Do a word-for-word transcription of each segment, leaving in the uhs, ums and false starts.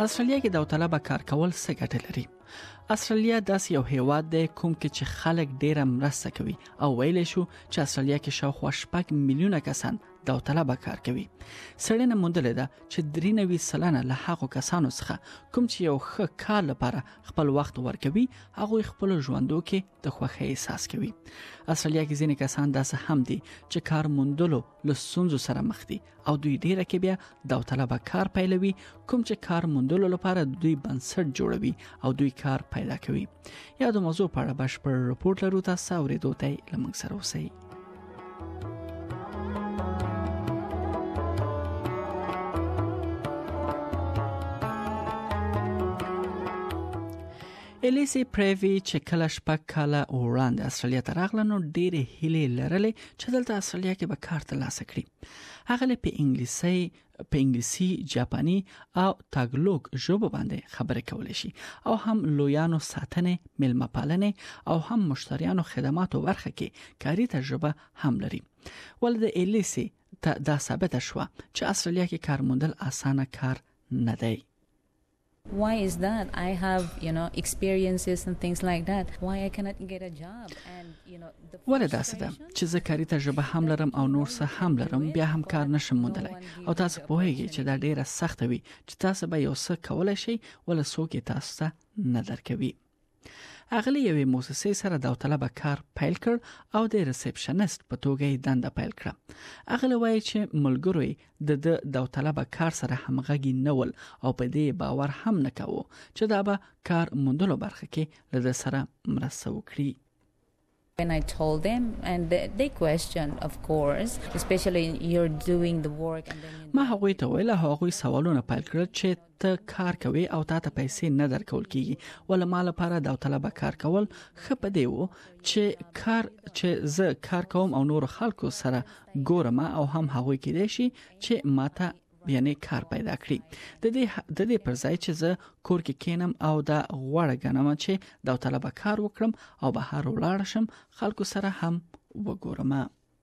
استرالیا کې داوطلبه کار کول څه ګټه لري؟ استرالیا داس یو هیواد دی کوم کې چې خلک ډیره مرسته کوي او ویل شو چې استرالیا کې شاوخوا شپږ میلیونه کسان داوطلبه کار کوي. سړینه موندل ده چې درې نوي سلنه له هغو کسانو څخه کوم چې یو ښه کار لپاره خپل وخت ورکوي هغه خپل ژوندو کې د خوښۍ احساس کوي. استرالیا کې ځینې کسان داسې هم دي چې کار موندلو له ستونزو سره مخ دي او دوی ډیره کې بیا داوطلبه کار پیلوي کوم چې کار موندلو لپاره دوی بنسټ جوړوي او دوی کار پیدا کوي. یا د موضوع په اړه بشپړ رپورټ لرو تاسو اورېدو ته لمنګ سره اوسئ. الیسی پریوی چې کله شپږ کاله وړاندې استرالیا ته راغله نو ډېرې هیلې لرلې چې دلته استرالیا کې به کار ترلاسه کړي. هغه په انګلیسي په انګلیسي، جاپاني او تاګلوګ ژبه باندې خبرې کولې شي او هم لویانو ساتنې، میلمه پالنې او هم مشتریانو خدماتو برخه کې کاري تجربه هم لري. ولې د الیسی ته دا ثابت شو چې استرالیا کې کار موندل اسانه کار نه دی. Why is that? I have, you know, experiences and things like that. Why I cannot get a job? And, you know, the ولې داسې ده چې زه کاري تجربه هم لرم او نور څه هم لرم بیا هم کار نشم موندلای او تاسو پوهیږئ چې دا ډیره سخته وي چې تاسو به یو څه کولای شئ ول څوک تاسو ته نه درکوي. اغلی یوې موسسې سره داوطلبه کار پیل کړ او د ریسپشنست په توګه یې دنده پیل کړه. اغلی وایي چې ملګری د د داوطلبه کار سره همغږي نه ول او په دې باور هم نه کاوه چې دا به کار موندلو برخه کې له سره مرسته وکړي. When I told them and they, they questioned, of course, especially you're doing the work and then ما هغوی ته ویل هغوی سوالونه پیل کړل چې ته کار کوي او تا ته پیسې نه درکول کیږي ول ما لپاره داوطلبه کار کول خپ دی وو چې کار چې زه کار کوم او نور خلکو سره ګورم او هم هغوی کې دي شي چې ماته یعنی کار پیدا کړی. د دې د دې پر ځای چې زه کور کې کینم او دا غوړه غنم چې داوطلبه کار وکړم او بهر ولاړ شم خلکو سره هم وګورم.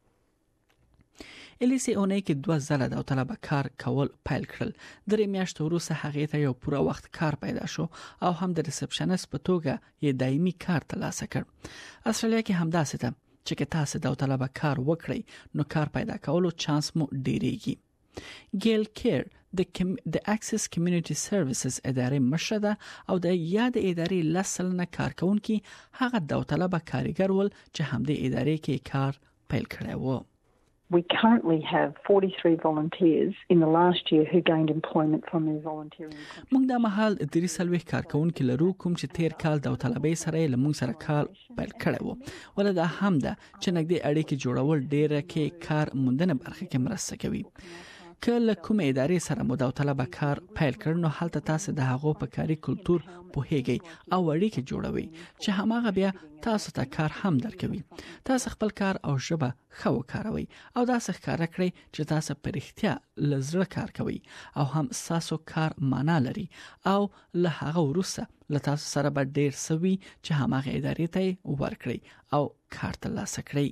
الیسی اونۍ کې دوه ځله داوطلبه کار کول پیل کړل. درې میاشتې وروسته هغه ته یو پوره وخت کار پیدا شو او هم د ریسپشنست په توګه یې دایمي کار ترلاسه کړ. استرالیا کې هم داسې ده چې تاسو داوطلبه کار وکړئ نو کار پیدا کولو چانس مو ډیریږي. ګیل کیر د د اکسس کمیونټي سرویسز ادارې مشره ده او د یاد ادارې لسلنه کارکونکي هغه داوطلبه کارګر ول چې هم د ادارې کې کار پیل کړی وو. We currently have forty-three volunteers in the last year who gained employment from their volunteering. موږ د محل درې سلوي کارکونکو لرو کوم چې تیر کال داوطلبۍ سره له موږ سره کار پیل کړی وو. ولدا هم ده چې نګدي اړیکې جوړول ډیره کې کار موندنه برخه کې مرسته کوي. کله کوم ادارې سره مو داوطلبه کار پیل کړ نو هلته تاسو د هغو په کاري کلچر پوهیږئ او اړیکې جوړوي چې هماغه بیا تاسو ته کار هم درکوي. تاسو خپل کار او ژبه خو کاروي او دا څه ښکار کړئ چې تاسو په رښتیا لزړه کار کوي او هم تاسو کار معنا لري او له هغه وروسته له تاسو سره به ډیر سوي چې هماغه ادارې ته ورکړي او کار ترلاسه کړئ.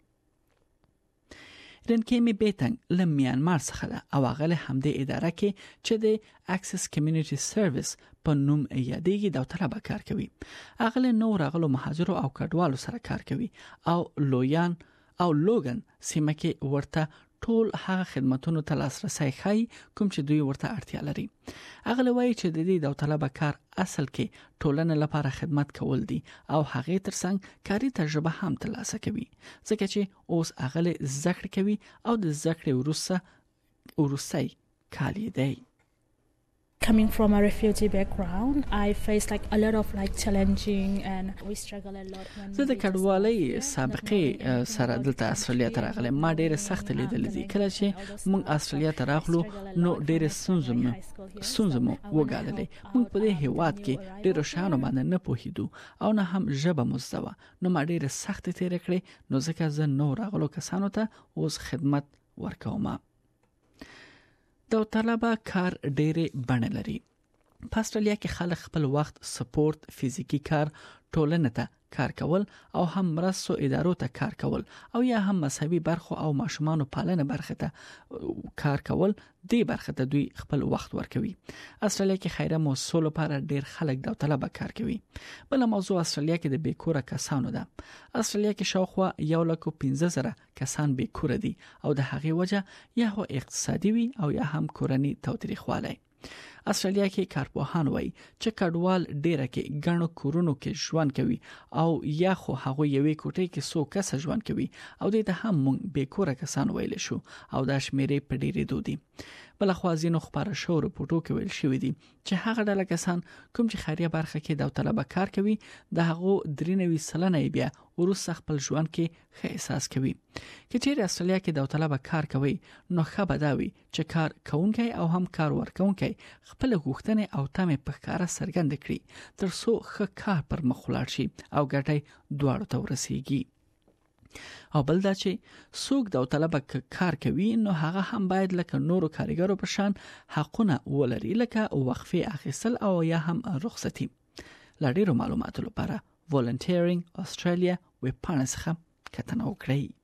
رنکیمی بیتنګ له میانمار څخه ده او هغه له همدې اداره کې چې د اکسس کمیونټي سرویس په نوم یادېږي داوطلبه کار کوي. هغه له نور هغه مهاجرو او کډوالو سره کار کوي او لویان او لوګن سیمه کې ورته ټول هغه خدماتونو ته لاسرسي خای کوم چې دوی ورته اړتیا لري. هغه لوي چې د دې داوطلبه کار اصل کې ټولنې لپاره خدمت کول دي او هغه ترڅنګ کاري تجربه هم ترلاسه کوي ځکه چې اوس هغه زده کوي او د زده کړې وروسته ورسای کالی دی. Coming from a refugee background, I faced like a lot of like challenging and we struggle a lot when زه د کډوالۍ سابقه سره دلته استرالیا ته راغلم. ما ډېر سخت لیدل دي کله چې موږ استرالیا ته راغلو نو ډېر سنځم سنځم وګاللې. موږ په دې هیواد کې ډېر شانو باندې نه پوهیدو او نه هم ژبه مزدوا نو ما ډېر سخت تیر کړې نو ځکه زه نو راغلو کسانو ته اوس خدمت ورکوم. داوطلبه کار ډېرې بڼې لري. په استرالیا کې خلک خپل وخت سپورت، فزیکی کار، ټولنه ته کار کول او هم مرستو ادارو ته کار کول او یا هم مذهبي برخو او ماشومان پالنه برخه ته کار کول دې برخه ته دوی خپل وخت ورکوي. استرالیا کې خیره موسسو لپاره ډیر خلک داوطلبه کار کوي. بل موضوع استرالیا کې د بیکوره کسانو ده. استرالیا کې شاوخوا یو لک پنځه زره کسان بیکوره دي او د هغې وجه یا هو اقتصادي وي او یا هم کورنی تاوتریخوالی. استرالیا کې کارپوهان وایي چې کډوال ډیره کې ګڼو کورونو کې ژوند کوي او یا خو هغه یوې کوټې کې څو کس ژوند کوي او دې ته هم مونږ بیکوره کسان ویل شو او دا شمیرې په ډیره دودي. بل خو ځینو خبره شو رپورټو کې ویل شوې دي چې هغه ډله کسان کوم چې خیریه برخه کې داوطلبه کار کوي د هغه درې نوي سلنه بیا ورسره خپل ژوند کې ښه احساس کوي. که چیرې استرالیا کې داوطلبه کار کوي نو ښه بداوي چې کار کوونکی او هم کار ورکوونکی خپل غوښتنې او تمې په ښکاره څرګند کړي ترڅو ښه کار پر مخ ولاړ شي او ګټه دواړو ته ورسیږي. او بل دا چې څوک داوطلبه کار کوي نو هغه هم باید لکه نورو کارګرو په شان حقونه ولري لکه وقفه اخیستل او یا هم رخصتي. لا ډیرو معلوماتو لپاره volunteering australia ویب پاڼه څخه کتنه وکړئ.